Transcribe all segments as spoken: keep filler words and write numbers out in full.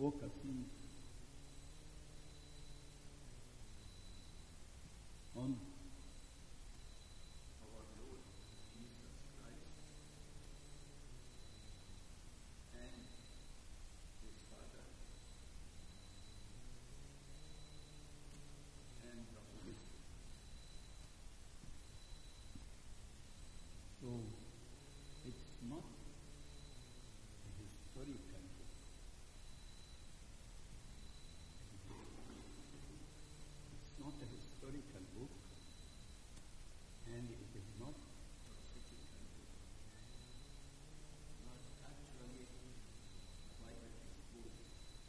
focusing on our Lord Jesus Christ and His Father and the Holy Spirit. So it's not a historical book. It's not a historical book, and it is not a prophetical book. But actually, the Bible is both.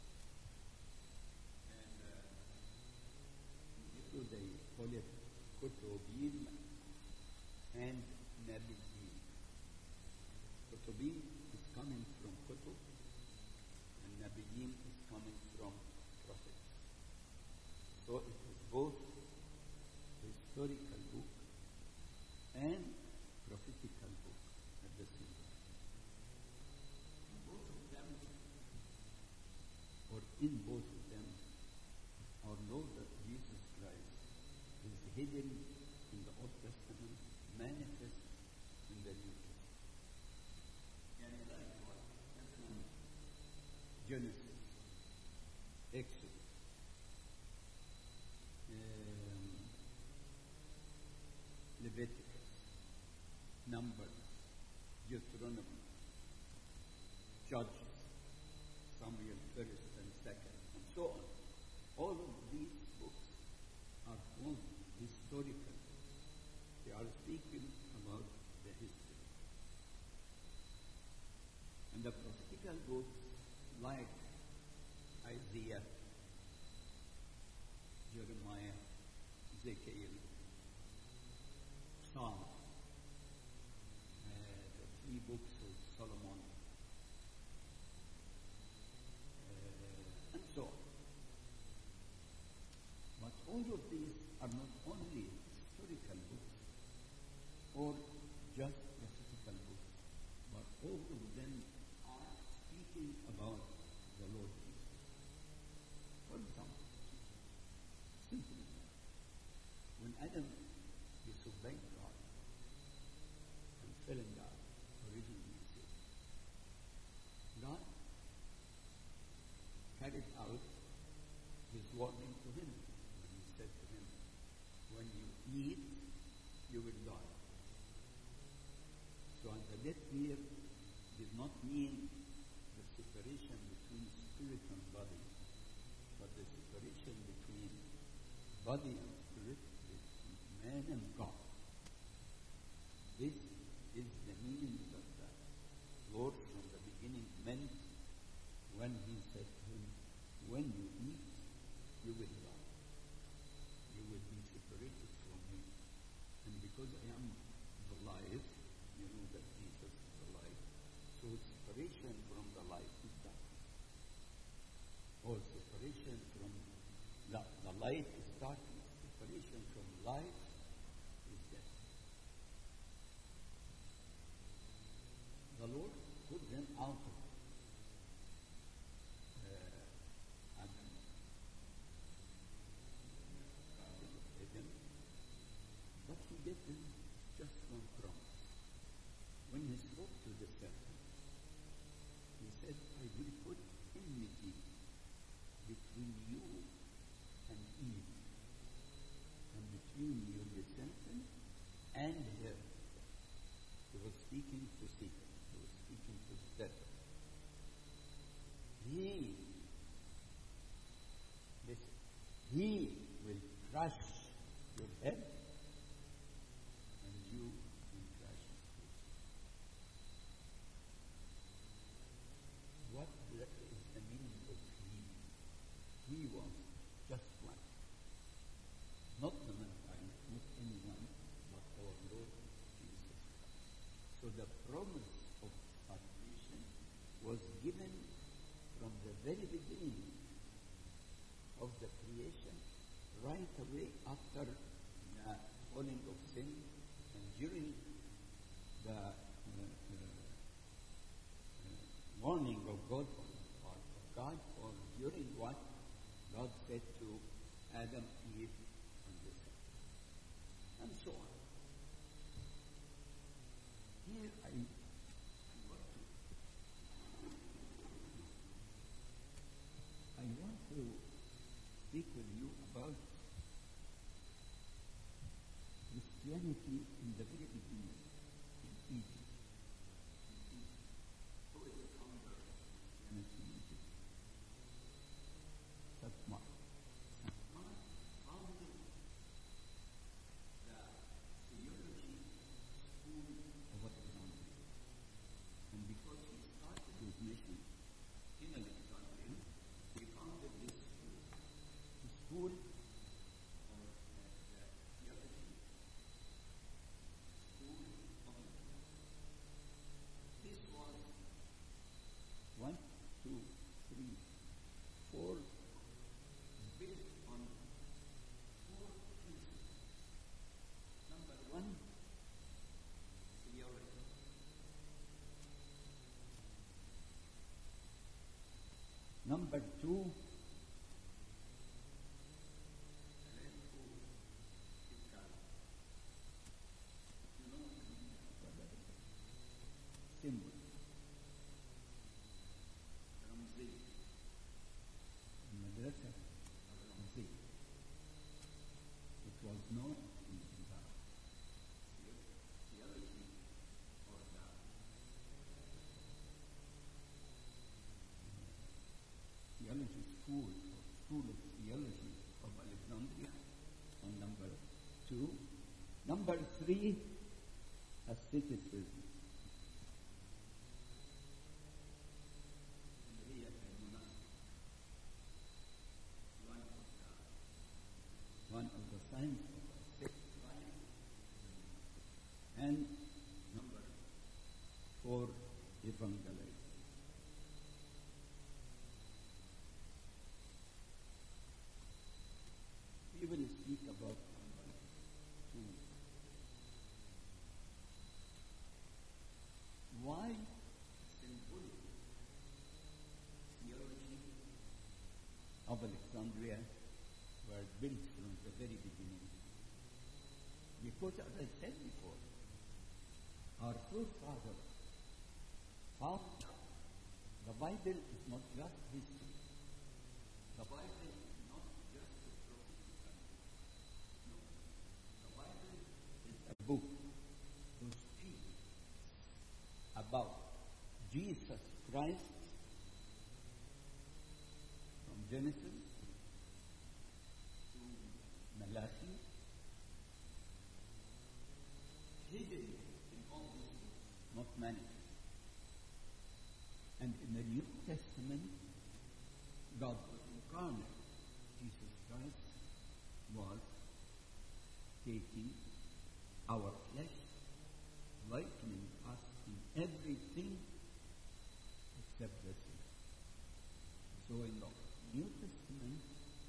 And uh, in Hebrew they call it Kutubim and Nabiyim. Kutubim is coming from Kutub, and Nabiyim is coming from prophets. So it is both historical book and prophetical book at the same time. And both of them, or in both of them, our Lord Jesus Christ is hidden in the Old Testament, manifest in the New Testament. And like what? Genesis, Exodus, um, Leviticus, Numbers, Deuteronomy, Judges, Samuel first and second, and so on. All of these books are all historical. They are speaking about the history. And the prophetical books, like Isaiah, Jeremiah, Ezekiel, Psalm, uh, the three books of Solomon, uh, and so on. But all of these are not only historical books or just prophetical books, but all of them are speaking about the Lord Jesus. For example, simply, when Adam disobeyed God and fell in God, originally sin, God carried out his warning to him. And he said to him, when you eat, you will die. So the death here did not mean the separation between spirit and body, but the separation between body and spirit, between man and God. This is the meaning that the Lord from the beginning meant when he said to him, when you eat, you will die. You will be separated from me. And because I am the life, you know that Jesus is the life, so separation from the life is darkness. Or separation from the, the light is darkness. Separation from light is death. The Lord put them out of uh, Adam, Garden of Eden, but he gave them just one promise. When he spoke to the serpent, he said, I will put enmity between you and Eve, and between your descendant and her. He was speaking to Satan. He was speaking to the devil. He, listen, he will crush your head, and you will crush his feet. What is the meaning of he? He was just one. Not the mankind, not anyone, but our Lord Jesus Christ. So the promise of salvation was given from the very beginning of the creation, right away after the falling of sin and during the uh, uh, uh, warning of God, or of God for agree on this, and so on. Here I, I want to I want to speak with you about Christianity in the very beginning in Egypt. Who is the founder of Christianity in Egypt? Saint Mark. Saint Mark founded the theology school of Alexandria. And because he started his mission in Alexandria, he founded this school. The school or uh, the theology school of Alexandria. This was one, two, three, four, based on four principles. Number one, theology. Number two, symbol. Ramzi. Madrasa Ramzi. It was known in the theology or the theology school or school of theology of Alexandria. And number two. Number three, asceticism. One of the signs of ascetic life. And number four, evangelization. We will speak about number two. Why symbolic theology of Alexandria were built from the very beginning? Because, as I said before, our forefathers found the Bible is not just history. The Bible is not just a prophecy. No. The Bible is a book to speak about Jesus Christ from Genesis to Malachi, hidden in all these books, not manifest. And in the New Testament, God was incarnate. Jesus Christ was taking our flesh, likening us in everything except the sin. So in the New Testament,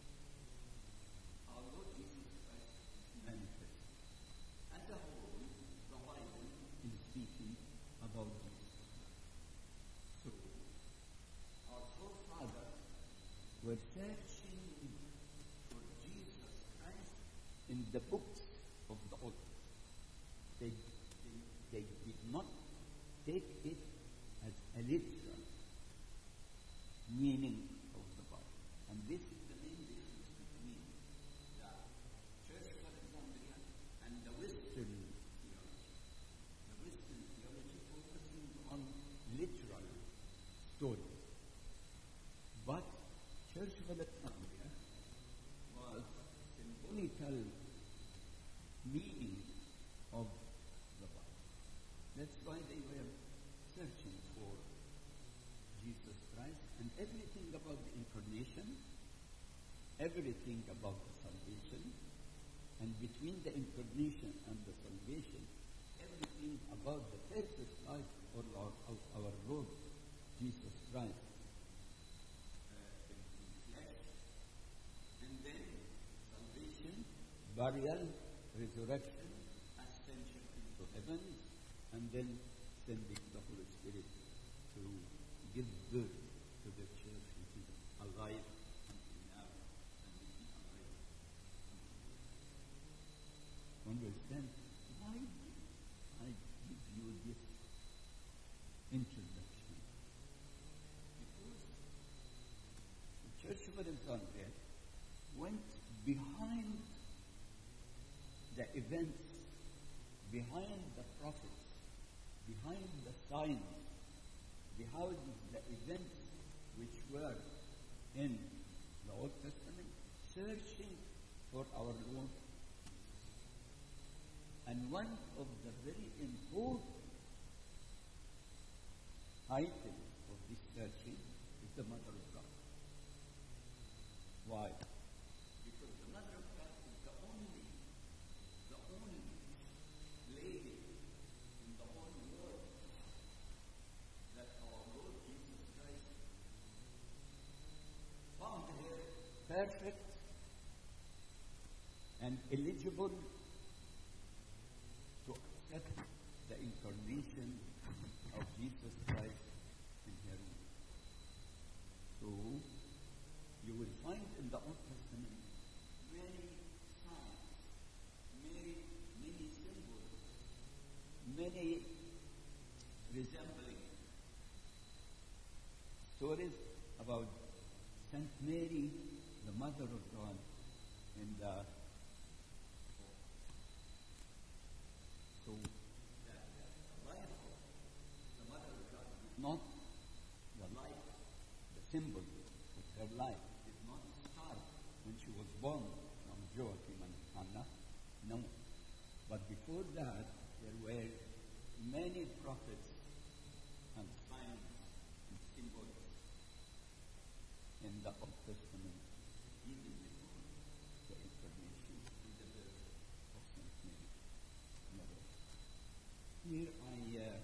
our Lord Jesus Christ is manifest. As a whole, the Bible is speaking about Jesus. So, our forefathers were searching for Jesus Christ in the books of the Old Testament. They, they, they did not take it as a literal meaning of the Bible. And this is the main difference between the Church of Alexandria and the Western theology. The Western theology focusing on literal stories. But Church of Alexandria was symbolical meaning of the Bible. That's why they were searching for Jesus Christ and everything about the incarnation, everything about the salvation, and between the incarnation and the salvation, everything about the perfect life of our, of our Lord Jesus Christ uh, in, in flesh, and then salvation, burial, resurrection, ascension into heaven, and then sending the Holy Spirit to give birth to the church, which is alive until now and will be alive until understand why I give you this introduction. Because the Church of Alexandria went behind the events, behind the prophets, behind the signs, behind the events which were in the Old Testament, searching for our Lord. And one of the very important items of this searching is the Mother of God. Why? Because the Mother of God is the only, the only lady in the whole world that our Lord Jesus Christ found her perfect and eligible to accept the incarnation of Jesus Christ in her womb. So, you will find in the Old Testament many signs, many, many symbols, many resembling stories about Saint Mary, the Mother of God, and the so that the life of the Mother of God is not the life, the symbol of her life did not start when she was born from Joachim and Hannah. No. But before that, there were many prophets and signs and symbols in the Old Testament, even before the incarnation and the birth of Saint Mary. Mother. Here I uh,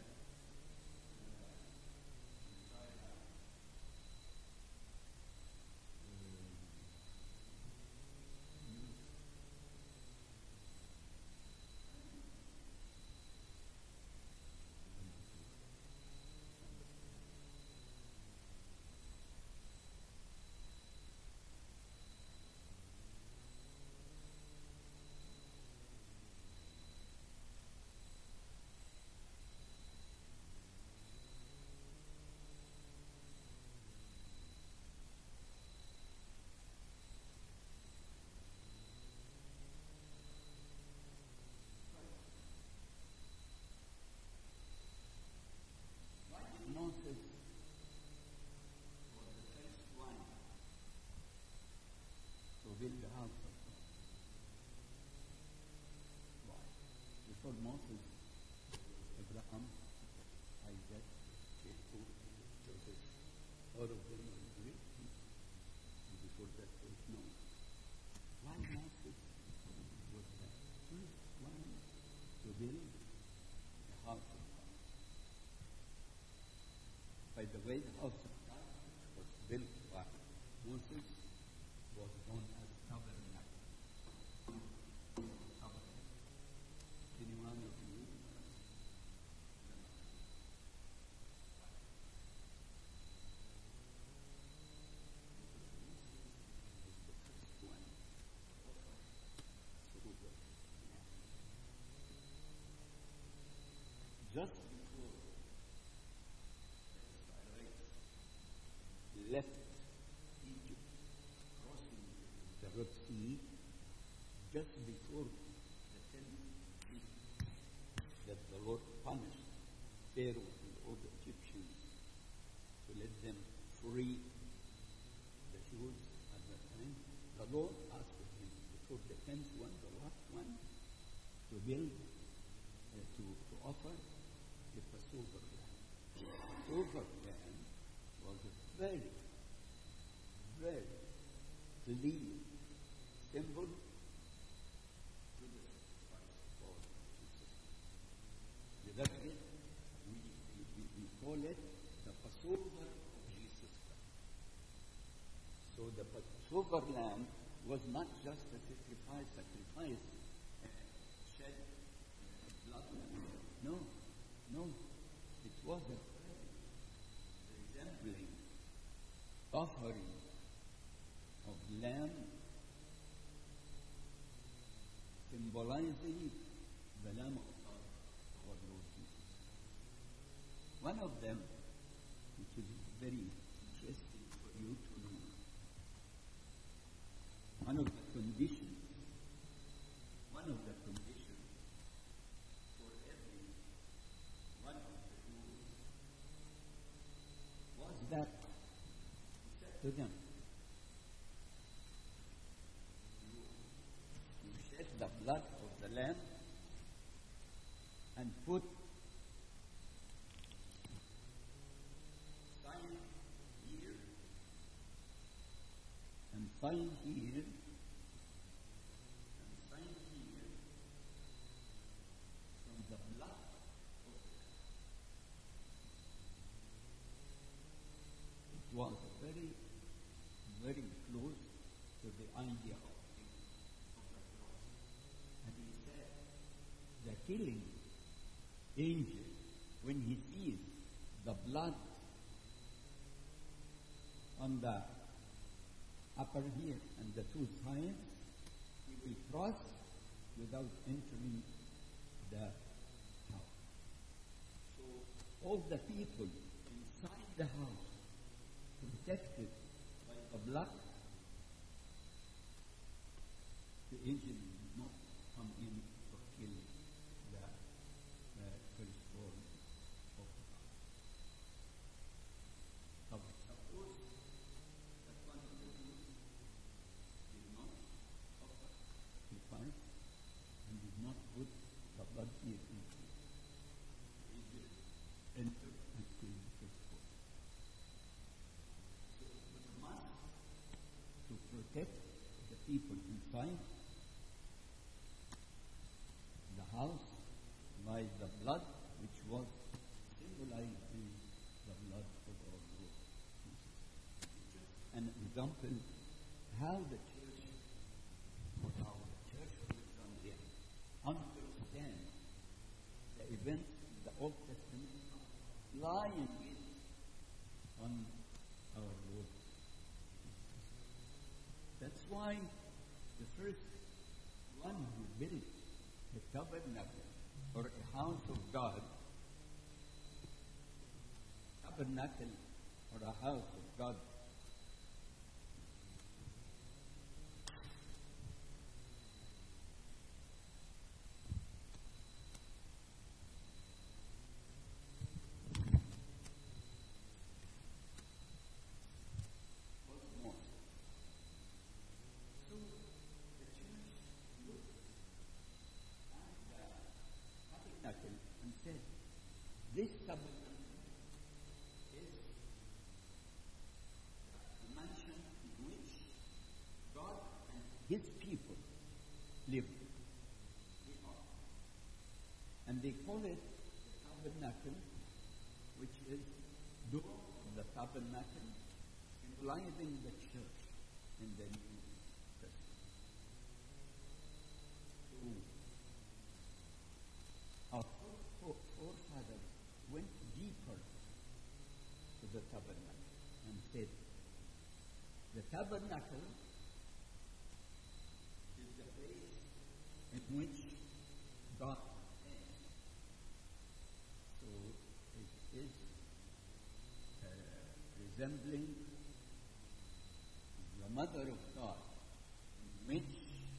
Moses was the first one to build the house of God. Why? Before Moses, Abraham, Isaac, Jacob, Joseph, all of them were great people. And before that, there was no one. Why Moses was the first one to build the house of God? By the way, the house of God was built by Moses was known as tabernacle. Tabernacle. Anyone of you? Just before left Egypt, crossing the Red Sea, just before the tenth week that the Lord punished Pharaoh and all the Egyptians to let them free the Jews at that time, the Lord asked him before the tenth one, the last one, to build, uh, to, to offer the Passover lamb. The Passover lamb was a very, very clear symbol to the sacrifice of Jesus. That's it. We, we, we call it the Passover of Jesus Christ. So the Passover lamb was not just a sacrifice, sacrifice, uh, shed uh, blood. No, no. It was a resembling offering of lamb, symbolizing the Lamb of God, our Lord Jesus. One of them, which is very interesting for you to know, one of the conditions, one of the conditions for every one of the rules was that he said to them, you shed the blood of the Lamb and put sign here and sign here and sign here from the blood of the Lamb. It was very, very close to the idea of the, of the cross. And he said, the killing angel, when he sees the blood on the upper here and the two sides, he will cross without entering the house. So all the people inside the house, protected by the blood, the angel will not come in to kill the uh, firstborn of the house. So suppose that one of the Jews did not offer sacrifice and did not put the blood here into it. The angel entered and killed the firstborn. So it was a must to protect the people inside the house by the blood which was symbolizing the blood of our Lord Jesus. Just an example how the church, or how the church of Alexandria understands the events in the Old Testament, applying it on our Lord Jesus. That's why the first one who built a tabernacle or a house of God, tabernacle or a house of God, was Moses. So the church looked at the tabernacle and said, this tabernacle is the mansion in which God and his people live. They are. And they call it the tabernacle, which is door of the tabernacle, symbolizing the church in the New Testament. So, our forefathers went deeper to the tabernacle and said, the tabernacle is the place in which God is. So it is uh, resembling the mother of God, in which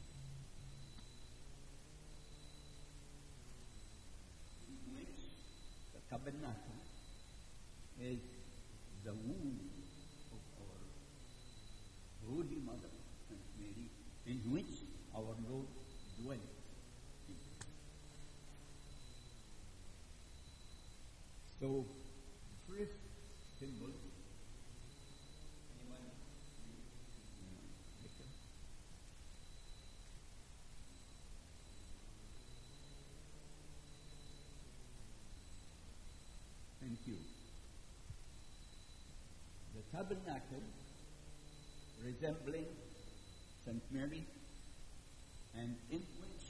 in which the tabernacle is the womb of our Holy Mother, Saint Mary, in which our Lord dwelt. So, the first symbol, anyone? Uh, Thank you. The tabernacle resembling Saint Mary, and in which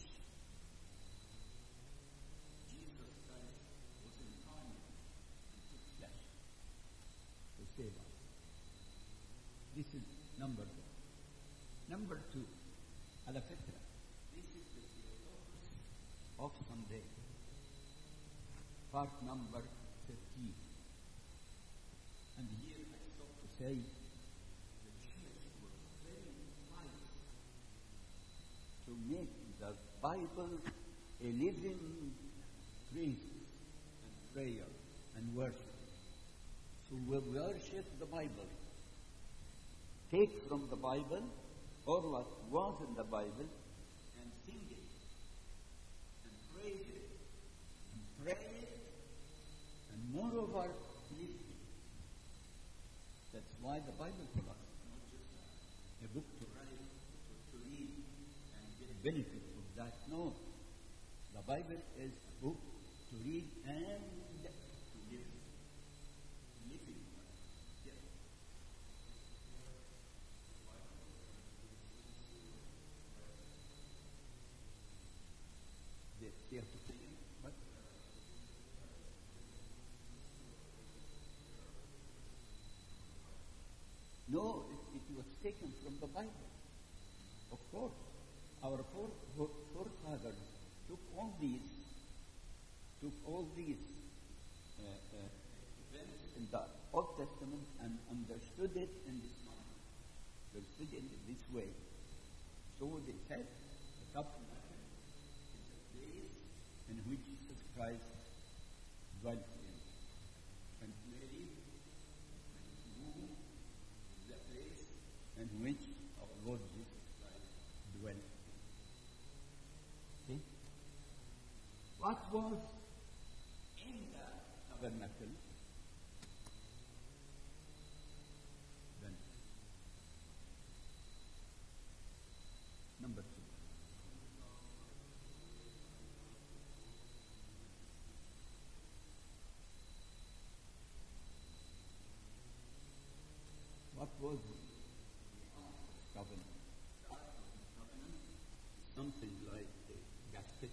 Jesus Christ was incarnate and took flesh to save us. This is number one. Number two, ala fitra. This is the theotokos of Sunday. part number thirteen. And here I stop to say the church was very wise to make the Bible a living praise and prayer and worship. So we worship the Bible, take from the Bible or what was in the Bible and sing it and praise it and pray it and moreover live it. That's why the Bible for us is not just a book to write, to, to read and get benefit from that. No. The Bible is a book to read and to live. Living. Yes. They, they have to say what? No, it, it was taken from the Bible. Of course. Our fore, forefathers took all these, took all these uh, uh, events in the Old Testament and understood it in this manner. They understood it in this way. So they said, the tabernacle is a place in which Jesus Christ dwelt in. And Mary, and womb is the place in which our Lord Jesus Christ dwelt. Okay? What was in the tabernacle? Then, number two. What was the Ark of Covenant? The Ark of Covenant is something like a gasket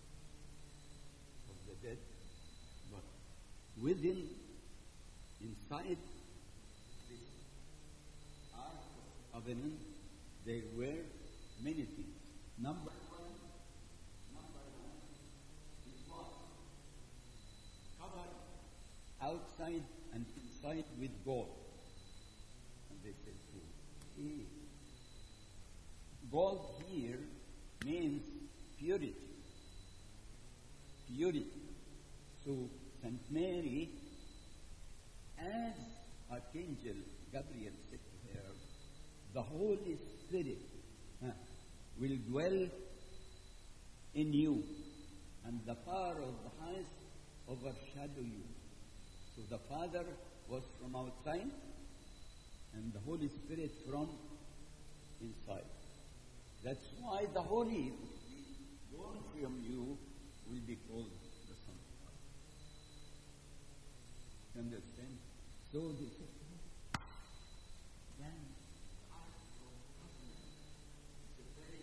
of the dead, but within, inside this Ark of Covenant, there were many things. Number one, number one, it was covered outside and inside with gold. And they said, hey, gold here means purity. Purity. So Saint Mary, as Archangel Gabriel said to her, the Holy Spirit huh, will dwell in you, and the power of the highest overshadow you. So the Father was from outside, and the Holy Spirit from inside. That's why the Holy born from you will be called the Son of God. You understand? So they said, then the Ark of Covenant is a very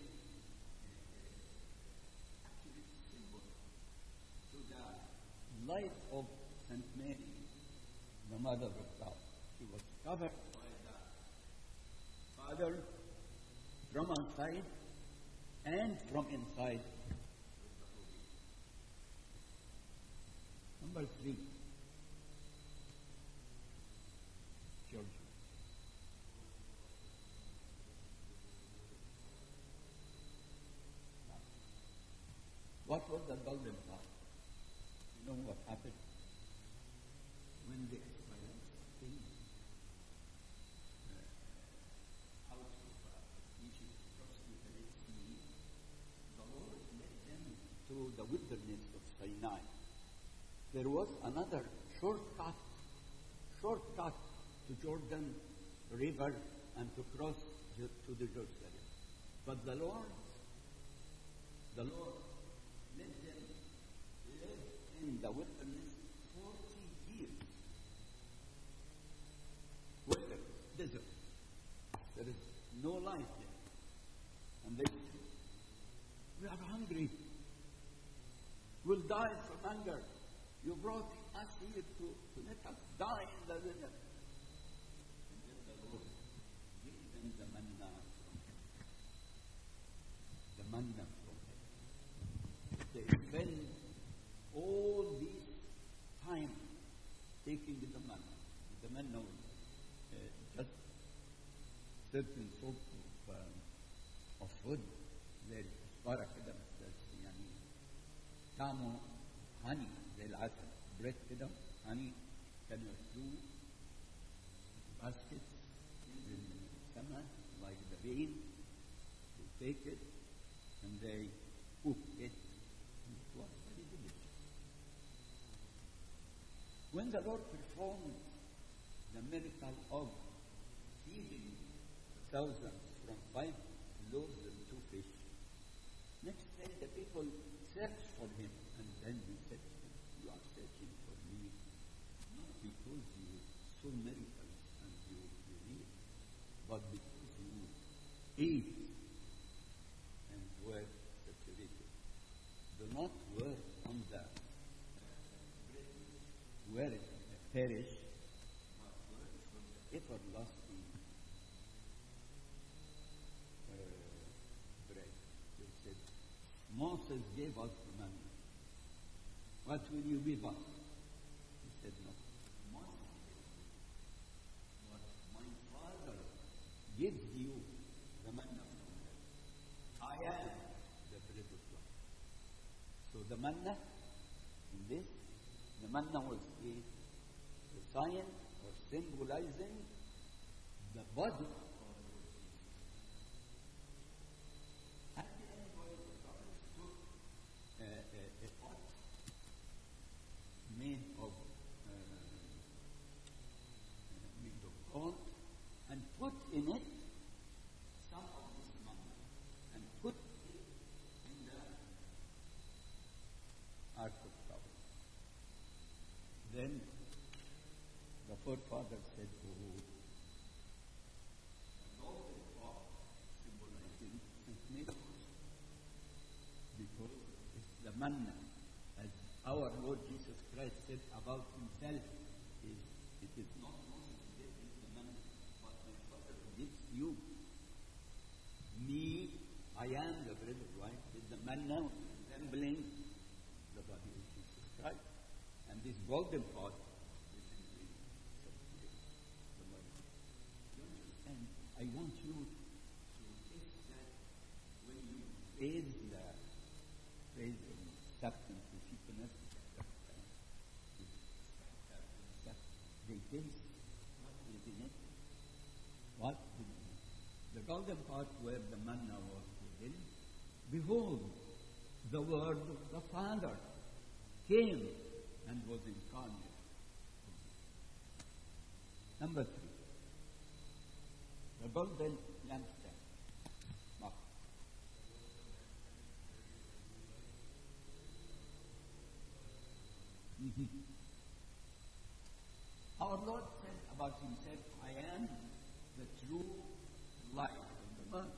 uh, accurate symbol to the life of Saint Mary, the Mother of God. She was covered by the Father from outside and from inside. Number three, church. What was the golden calf? You know what happened? When the Israelites came uh, out of uh, Egypt, crossed the Red Sea, the Lord led them to the wilderness of Sinai. There was another shortcut, shortcut to Jordan River and to cross to the Jerusalem. But the Lord, the Lord let them live in the wilderness forty years. Wilderness, desert. There is no life there. And they said, we are hungry. We'll die from hunger. You brought us here to, to let us die in the desert. And then the Lord gave them the manna from heaven. The manna from heaven. They spent all these taking the manna. The manna was uh, just certain sort of, um, of food. زي الكزبرة كده بس يعني طعمه honey زي العسل. bread كده honey كانوا ياكلوه baskets in summer like the rain. They take it and they cook it. It was very delicious. When the Lord performed the miracle of feeding thousands from five loaves and two fish, next day the people searched for him, and then he said to them, you are searching for me not because you saw miracles and you believed, but because you ate and were saturated. Do not work on the where it perish, but work from the everlasting uh, bread. They said, Moses gave us the manna. What will you give us? He said, no. Moses gave us. But my Father gives you the manna from heaven. I am the bread of life. So the manna, in this, the manna was a, a sign or symbolizing the body of our Lord Jesus. At the end, the brothers took uh, a, a pot made of uh, made of gold and put in it some of this manna and put it in the Ark of Covenant. Then the forefathers said, oh, the golden pot symbolizing Saint Nicholas, because it's the manna, as our Lord Jesus Christ said about himself, is it is not Moses who gives the manna, but my Father who gives you. Me, I am the bread of life, is the manna resembling the body of Jesus Christ. And this golden pot is the body. You understand? I want you to taste that when you praise the praise the substance, the cheapness, they taste what is in it. What is in it? The golden pot where the manna was within. Behold, the word of the Father came and was incarnate. Number three, the golden lampstand. Mark. Mm-hmm. Our Lord said about himself, I am the true light of the world.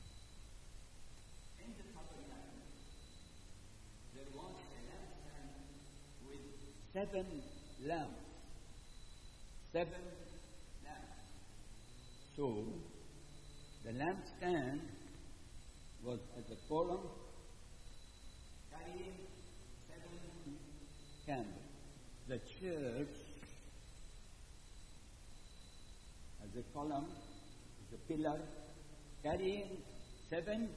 In the tabernacle, there was a lampstand with seven lamps. Seven lamps. So, the lampstand was as a column carrying seven candles. The church, as a column, as a pillar, carrying seven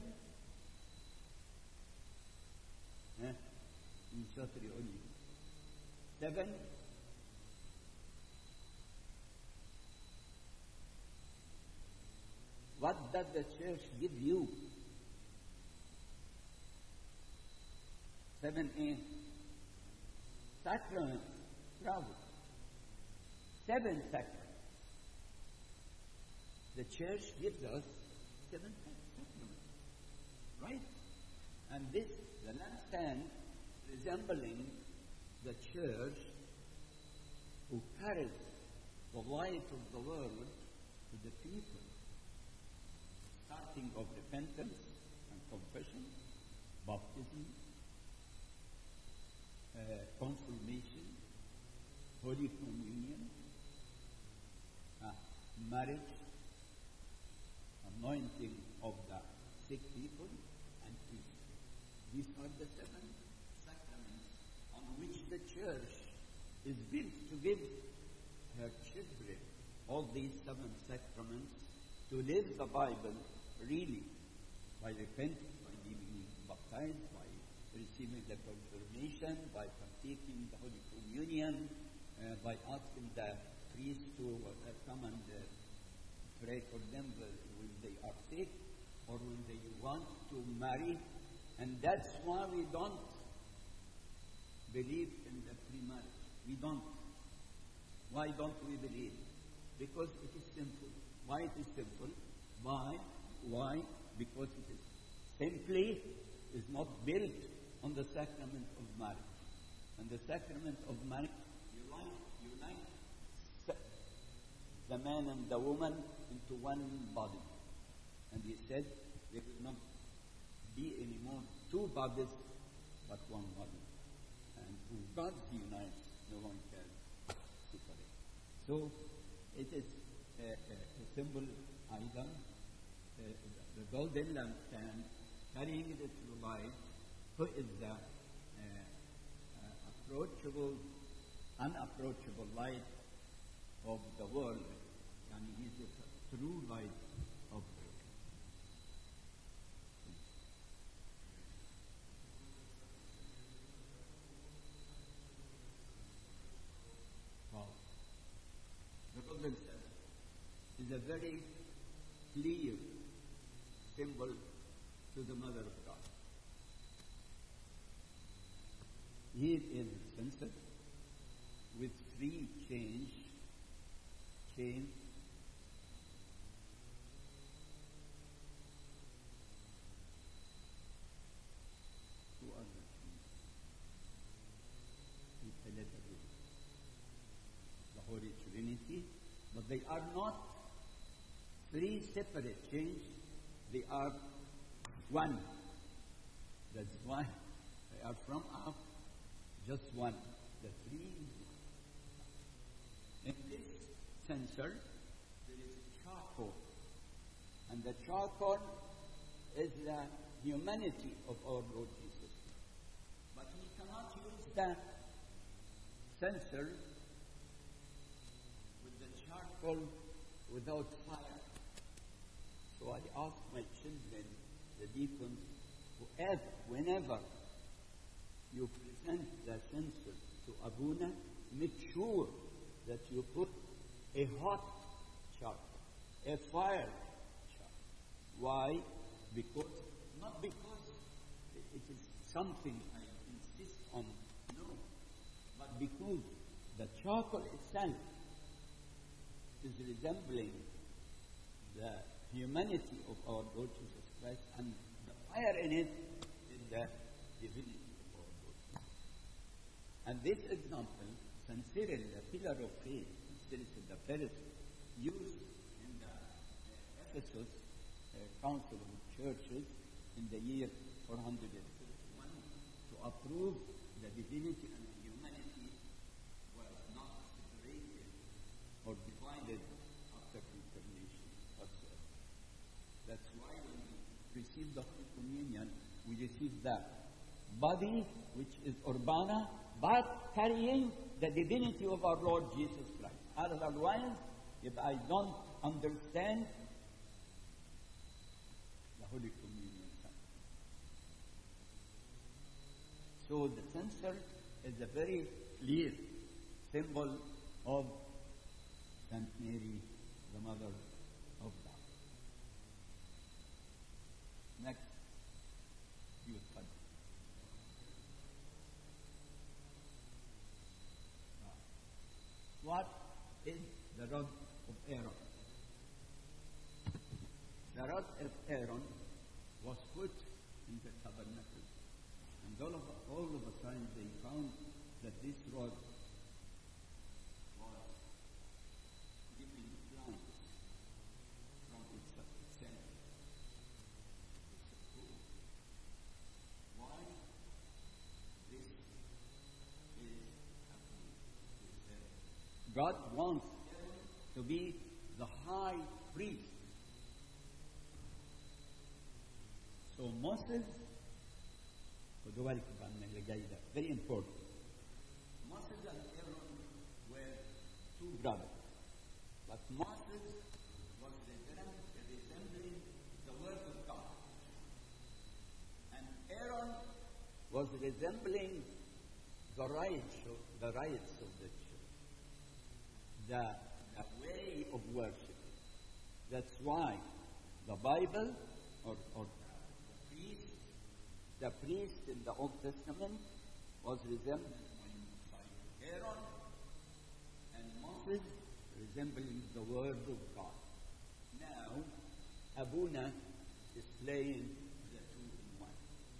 eh, in Shatri only. Seven what does the church give you? Seven A. Sacraments. Bravo. Seven sacraments. The church gives us seven sacraments. Right? And this, the lampstand, resembling the church who carries the light of the world to the people. Starting of repentance and confession, baptism, uh, confirmation, Holy Communion, uh, marriage, anointing of the sick people, and peace. These are the seven sacraments on which the church is built to give all these seven sacraments, to live the Bible really by repenting, by being baptized, by receiving the confirmation, by partaking the Holy Communion, uh, by asking the priest to uh, come and uh, pray for them when they are sick or when they want to marry. And that's why we don't believe in the pre-marriage. We don't. Why don't we believe? Because it is sinful. Why it is sinful? Why? Why? Because it is simply is not built on the sacrament of marriage. And the sacrament of marriage unite, unite the man and the woman into one body. And he said there will not be any more two bodies, but one body. And who God unites, no one can separate. So it is a, a, a symbol item, uh, the golden lampstand carrying it through light, who is the uh, uh, approachable, unapproachable light of the world, and he is the true light of the world. Wow. The golden lampstand is a very clear symbol to the Mother of God. Here is a censer with three chains, chains, two other chains, with a letter U, the Holy Trinity, but they are not three separate chains, they are one. That's why they are from up, just one. The three. In this censer, there is charcoal. And the charcoal is the humanity of our Lord Jesus. But we cannot use the censer with the charcoal without fire. So I ask my children, the deacons, whoever, whenever you present the censer to Abuna, make sure that you put a hot charcoal, a fire charcoal. Why? Because, not because it is something I insist on, no, but because the charcoal itself is resembling the humanity of our Lord Jesus Christ, and the fire in it is the divinity of our Lord. And this example, Saint Cyril, the pillar of faith, Saint Cyril the Pharisee, used in the uh, Ephesus uh, Council of Churches in the year four hundred thirty-one to approve the divinity and the humanity was not separated or divided after incarnation whatsoever. That's why when we receive the Holy Communion, we receive the body, which is Urbana, but carrying the divinity of our Lord Jesus Christ. Otherwise, if I don't understand the Holy Communion sacrament. So the censer is a very clear symbol of Saint Mary, the Mother of God. Next, you study. What is the rod of Aaron? The rod of Aaron was put in the tabernacle. And all of, all of a sudden they found that this rod was giving plants from its center. Why this is happening? God wants to be the high priest. So Moses, very important. Moses and Aaron were two brothers, but Moses was resembling the Word of God. And Aaron was resembling the rights of the rights of the church, the, the way of worship. That's why the Bible, or, or the priest, the priest in the Old Testament was resembled by Aaron, and Moses resembling the Word of God. Now, Abuna is playing the two in one.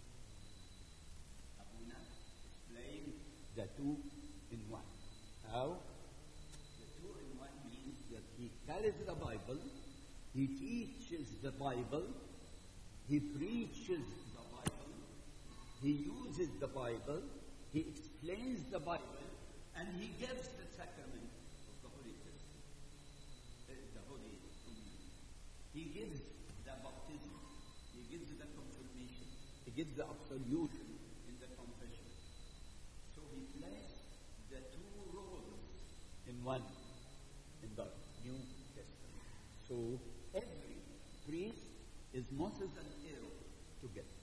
Abuna is playing the two in one. How? The two in one means that he carries the Bible, he teaches the Bible, he preaches the Bible, he uses the Bible, he explains the Bible, and he gives the sacrament of the Holy Testament, uh, the Holy Communion. He gives the baptism, he gives the confirmation, he gives the absolution in the confession. So he plays the two roles in one, in the New Testament. So every priest is Moses and Aaron together.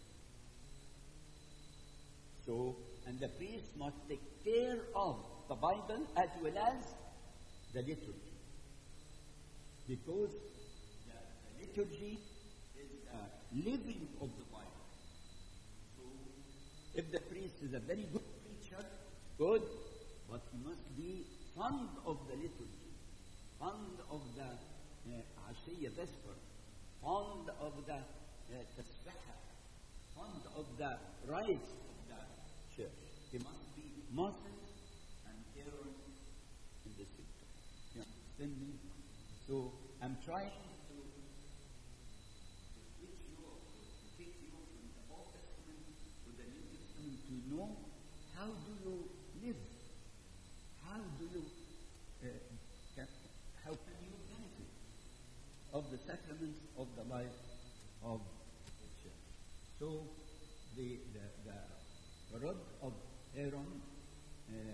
So, and the priest must take care of the Bible as well as the liturgy. Because the, the liturgy is a living of the Bible. So, if the priest is a very good preacher, good, but he must be fond of the liturgy, fond of the uh, Ashiyya Vesper, fond of the uh, Tasbihah, fond of the rites of the church. He must be Moses and Aaron in the center. You understand me? So I'm trying to, to switch you, to take you from the Old Testament to the New Testament to know how do you live? How do you, uh, can, how can you benefit of the sacraments of the life of the church? So the the, the rod of Aaron uh, uh,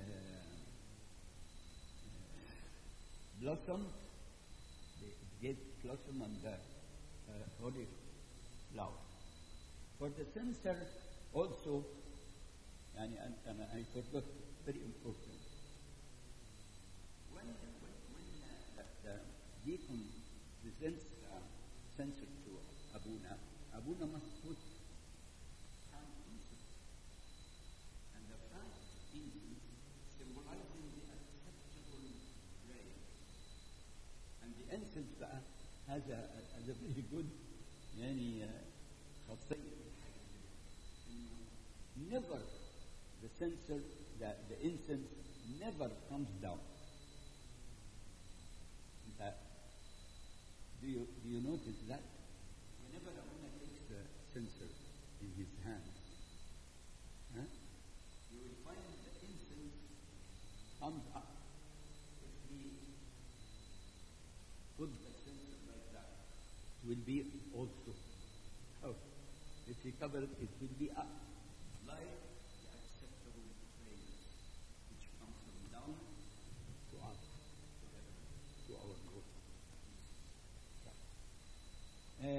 blossom, the gave blossom and the uh, holy flower. For the censer also, and, and, and I forgot, very important. When, when, when uh, the deacon presents the censer to Abuna, Abuna must put frank incense. And the frank incense symbolizing the acceptable prayer. And the incense بقى has a, has a very good يعني خاصية. Never the censer, the, the incense never comes down. Uh, do you do you notice that? Whenever Abuna takes the censer in his hands, huh, you will find the incense comes up. If he put the censer like that, it will be also out. If he cover it, it will be up. Like the acceptable prayers which come from down to up, to our Lord. Uh,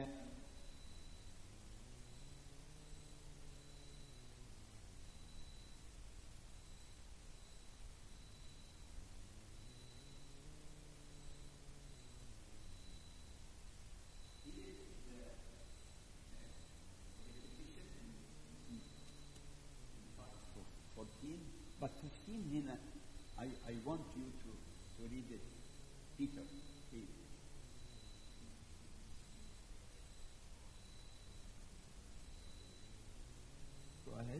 fourteen, but fifteen هنا I, I want you to, to read it. Peter, please. Go ahead.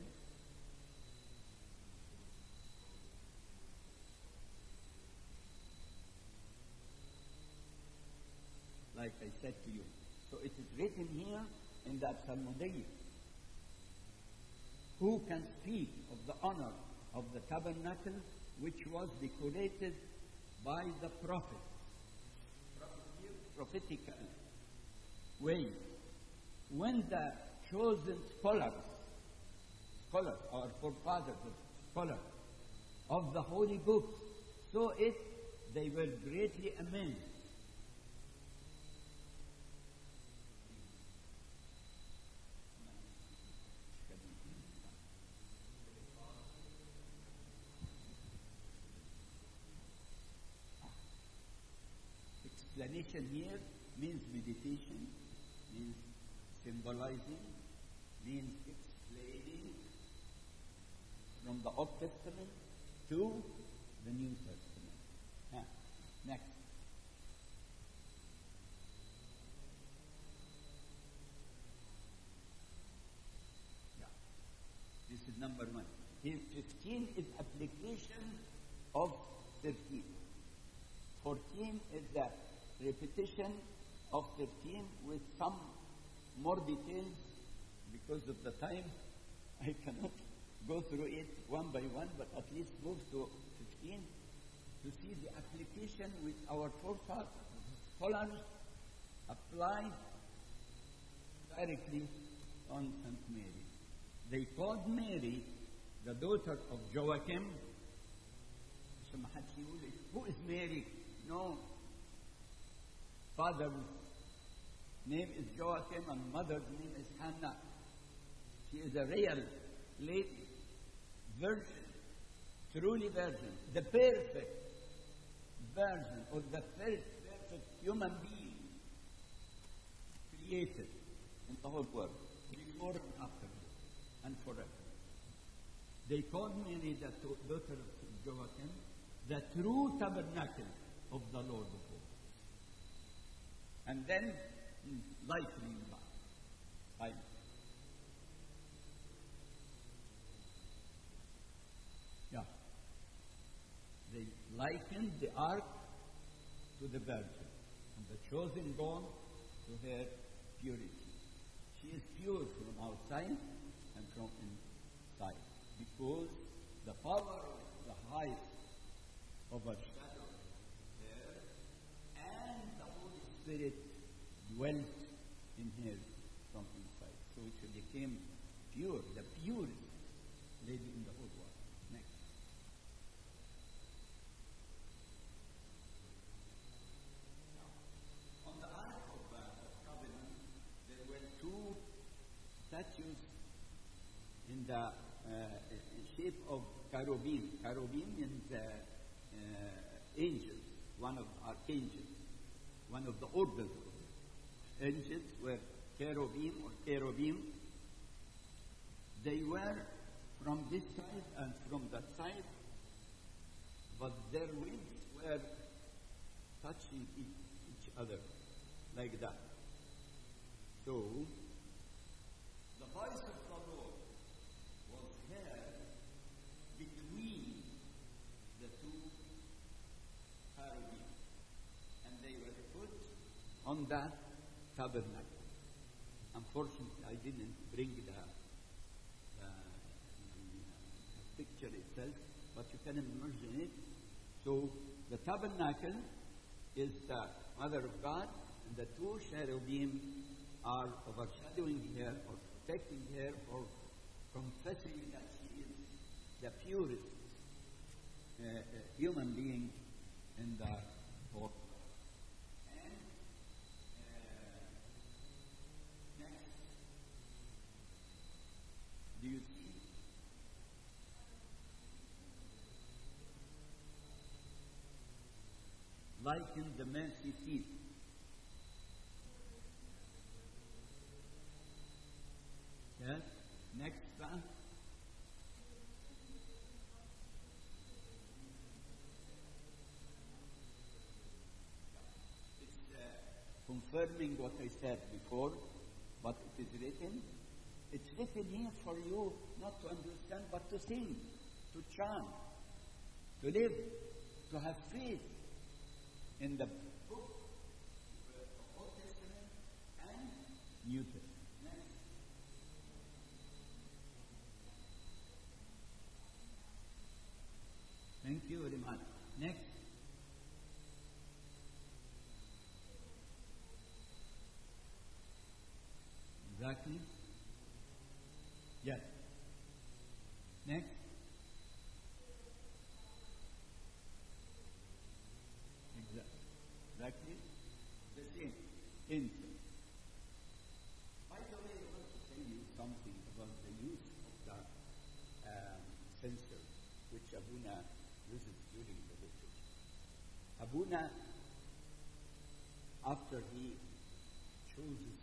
Like I said to you. So it is written here in that Psalmodiah. Who can speak of the honor of the tabernacle which was decorated by the prophet? Prophetical way. When the chosen scholars, scholars, our forefathers, scholars of the holy books, saw it, they were greatly amazed application here means meditation, means symbolizing, means explaining from the Old Testament to the New Testament. Huh. Next. Yeah. This is number one. Here, fifteen is application of thirteen. fourteen is the repetition of thirteen with some more details. Because of the time, I cannot go through it one by one, but at least move to fifteen to see the application with our forefathers, scholars applied directly on Saint Mary. They called Mary the daughter of Joachim. Who is Mary? No. Father's name is Joachim and mother's name is Hannah. She is a real lady, virgin, truly virgin, the perfect virgin, or the first perfect human being created in the whole world, before and after, and forever. They called Mary the daughter of Joachim, the true tabernacle of the Lord of hosts. And then, lightning back. Yeah. They likened the ark to the virgin, and the chosen one to her purity. She is pure from outside and from inside, because the power of the height overshadowed her, and the Holy Spirit dwelt in her from inside. So she became pure, the purest lady in the whole world. Next. Now, on the Ark of the Covenant, there were two statues in the uh, shape of cherubim. Cherubim means uh, uh, angels, one of archangels, one of the orders of angels were cherubim or cherubim. They were from this side and from that side, but their wings were touching each other like that. So, the voice of the Lord was heard between the two cherubim, and they were put on that tabernacle. Unfortunately, I didn't bring the, the, the picture itself, but you can imagine it. So, the tabernacle is the Mother of God, and the two cherubim are overshadowing her or protecting her or confessing that she is the purest uh, uh, human being in the whole world. And uh, next, do you see? Like in the mercy seat. Yes. Next one. It's uh, confirming what I said before, but it is written. It's written here for you not to understand, but to sing, to chant, to live, to have faith in the book, the Old Testament and New Testament. Thank you very much. Next. Exactly. Yes. Next. Exactly. Exactly. The same. Instant. By the way, I want to tell you something about the use of the um, censer, which Abuna uses during the liturgy. Abuna after he chooses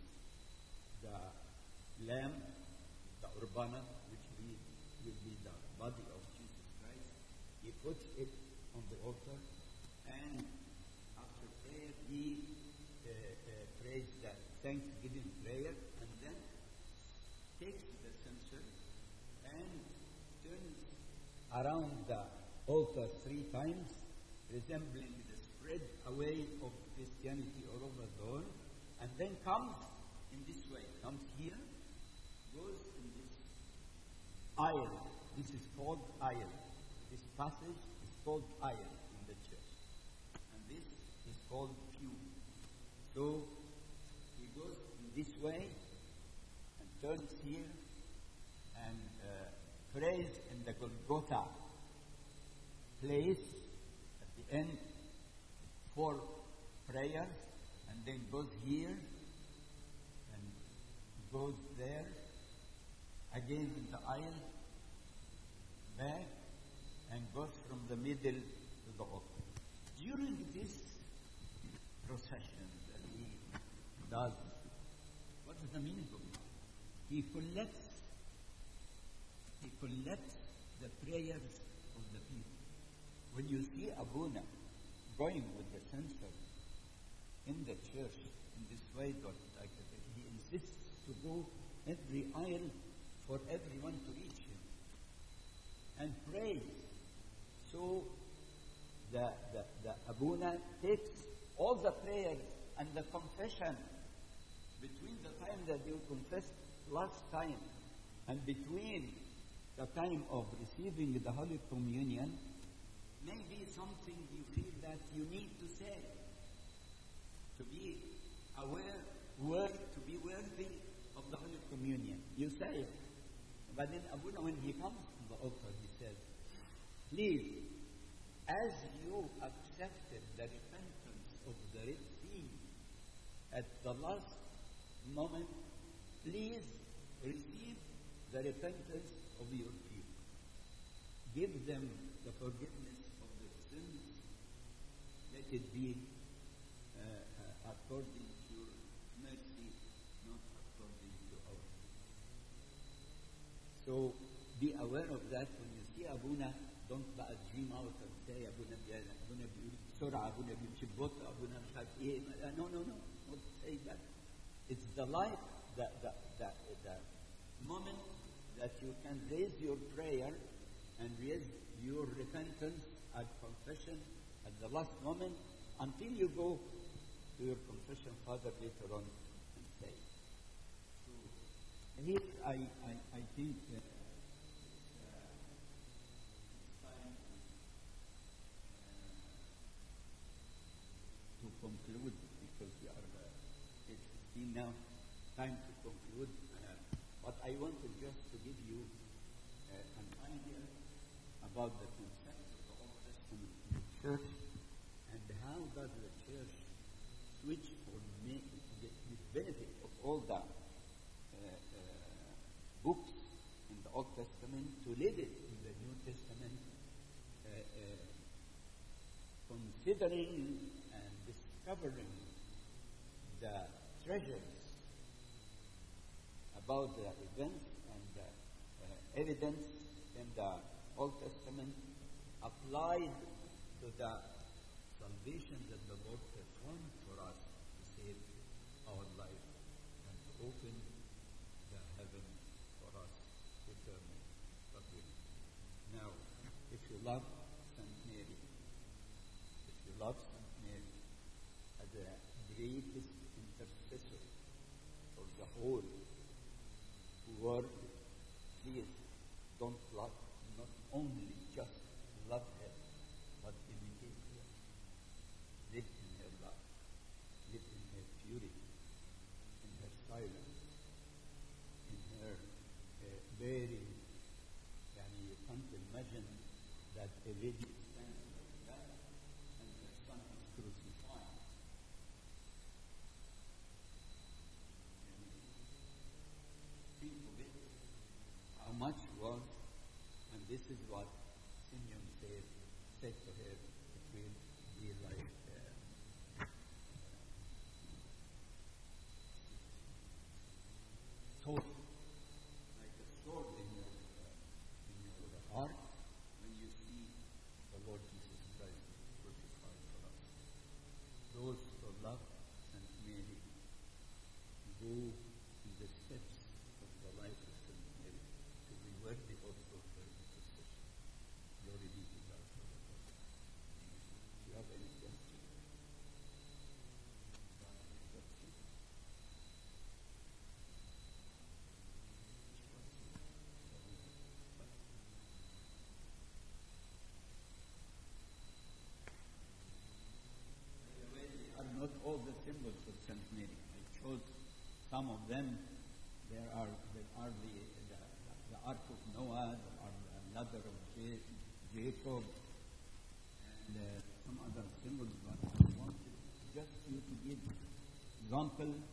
the lamb, the urbana, which we, will be the body of Jesus Christ, he puts it on the altar, and after prayer, he uh, uh, prays the thanksgiving prayer, and then takes the censer and turns around the altar three times, resembling the spread away of Christianity all over the world, and then comes in this way, comes here, goes in this aisle. This is called aisle. This passage is called aisle in the church. And this is called pew. So he goes in this way and turns here and uh, prays in the Golgotha place at the end for prayers, and then goes here and goes there, again in the aisle, back, and goes from the middle to the altar. During this procession that he does, what is the meaning of it? He collects, he collects the prayers of the people. When you see Abuna going with the censer in the church in this way, like he insists to go every aisle for everyone to reach him and pray. So the, the, the Abuna takes all the prayers and the confession between the time that you confessed last time and between the time of receiving the Holy Communion, maybe something you feel that you need to say to be aware, word, to be worthy of the Holy Communion. You say it. But then Abuna, when he comes to the altar, he says, please, as you accepted the repentance of the Red Sea at the last moment, please receive the repentance of your people. Give them the forgiveness of their sins. Let it be uh, uh, according to your mercy, not according to ours. So be aware of that. When you see Abuna, don't dream out and say Abuna Abuna بسرعة, Abuna بيمشي ببطء, Abuna مش عارف ايه. No, no, no. Don't say that. It's the life, the, the, the, the moment that you can raise your prayer and raise your repentance and confession at the last moment until you go to your confession Father later on and say. So here I, I, I think uh, it's, uh, it's time uh, to conclude because we are uh, eight fifteen now. Time to conclude. Uh, but I wanted just to give you uh, an idea about the concept of the Old Testament in the church and how does the church switch or make the, the benefit of all the uh, uh, books in the Old Testament to live it in the New Testament, uh, uh, considering and discovering the treasures about the events and the uh, evidence in the Old Testament applied to the salvation that the Lord performed for us to save our life and to open the heaven for us eternally. God willing. Now, if you love Saint Mary, if you love Saint Mary as the greatest intercessor for the whole world, please don't love, not only just love her, but imitate her. Live in her love. Live in her purity, in her silence, in her uh, very, yani you can't imagine that a lady stands like that and her son is crucified. Think of it, how much was, and this is what Simeon said, said to her, it will be like uh, Ja- Jacob, and uh, some other symbols, but I wanted just you to give example and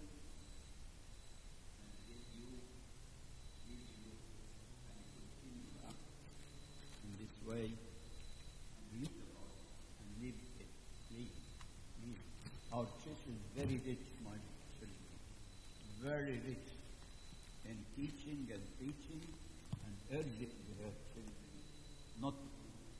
give you, give you, and continue up in this way, and read the Lord, and live it, please, please. Our church is very rich, my children, very rich in teaching and preaching and urging their children not to.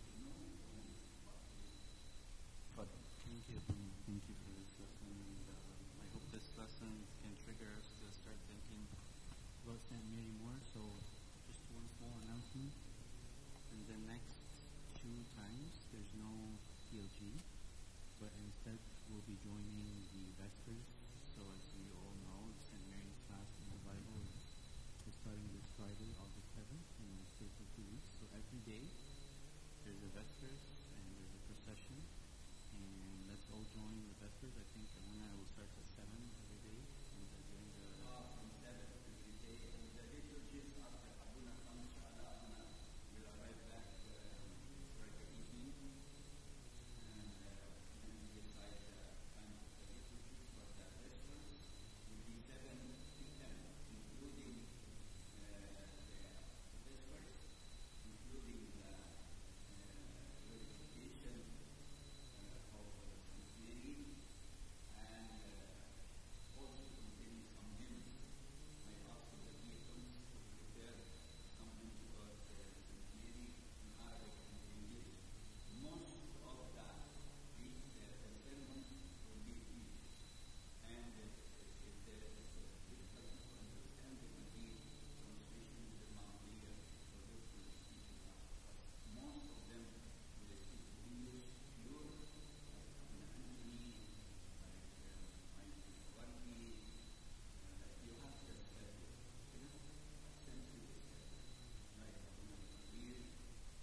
But Thank you. Thank you for this lesson. And uh, I hope this lesson can trigger us to start thinking about Saint Mary more. So just one small announcement. In the next two times, there's no P L G, but instead we'll be joining the Vespers. So as you all know, Saint Mary's fast in the Bible is, is starting this Friday, August seventh, and will stay for two weeks. So every day there's a Vespers and there's a procession. And let's all join the Vespers. I think Anna will start at seven every day. And uh, during the uh, from seven every day, and the liturgies after Abuna comes, Inshallah, Abuna will arrive back uh, Friday evening, and uh, then we decide the time of the liturgies, but the vespers will be seven p m, including uh, the vespers, including the uh, glorification uh, of uh, Saint Mary, and uh, also containing some hymns. I asked the deacons to prepare some hymns about uh, Saint Mary in Arabic and English. Most of the, the, the sermons will be in English, and uh, if there is a difficulty to understand, there will be translation in the Mahdiya for those who speak Arabic. But most of them will speak English pure, like Abuna Anthony, like uh, Michael Warki. Uh, you have the schedule, you know, I sent you the schedule, like Abuna Kabir, uh,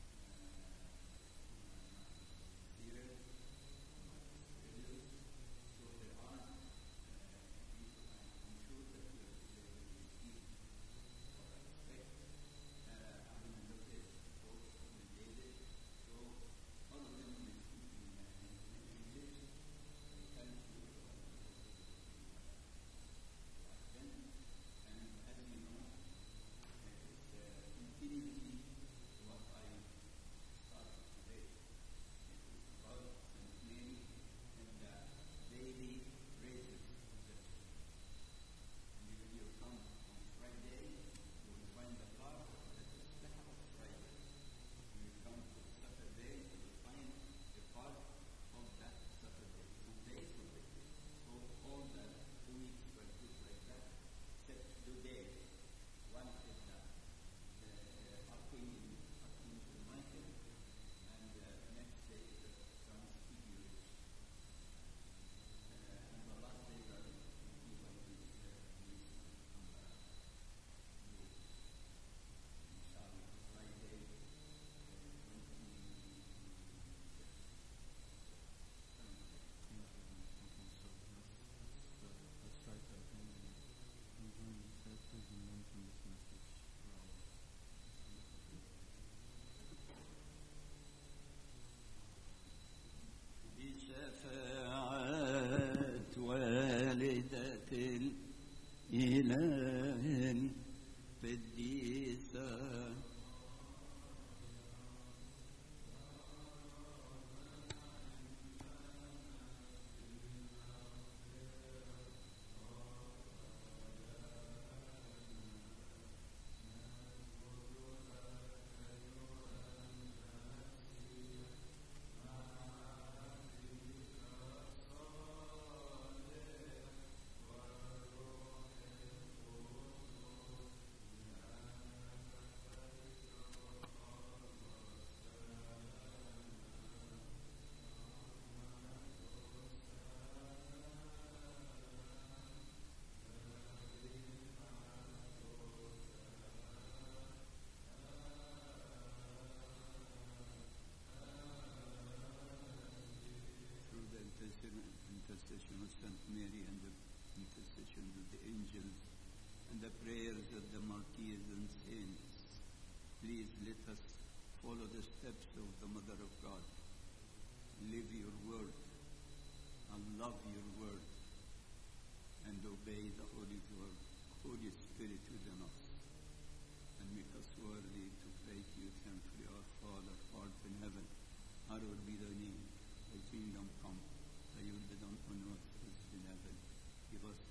Cyril, Marcus Aurelius. So there are uh, people, I'm sure that you are they will receive what I expect. Uh, Abuna Joseph also Abuna David. So all of them will speak in, uh, in, in English. They thank you for the Advent. And as you know, it is uh, continuity to what I started today. It is about Saint Mary and the daily praises of the church. And when you come on Friday, you will find the part of the Tasbih of Friday. When you come to Saturday, you will find the part of that Saturday. Two days will be. So all the two weeks were put like that, except two days. One is the, the, the Archangel, Archangel Michael, and the next day is the Transfiguration. Uh, and the last days are the people with uh, Jerusalem on the road. Inshallah, Friday, uh, twenty. Thank you. Okay, so let's, let's, uh, let's start uh, and, and join the Vespers and learn from this message for all of us. بشفاعة والدة الإله القديسة through the intercession, intercession of Saint Mary and the intercession of the angels and the prayers of the martyrs and saints, please let us follow the steps of the Mother of God. Live your word and love your word and obey the Holy Word, Holy Spirit within us. And make us worthy to pray to you thankfully, our Father, art in heaven. Hallowed be thy name. Thy kingdom come. Thy will be done on earth as in heaven. Give us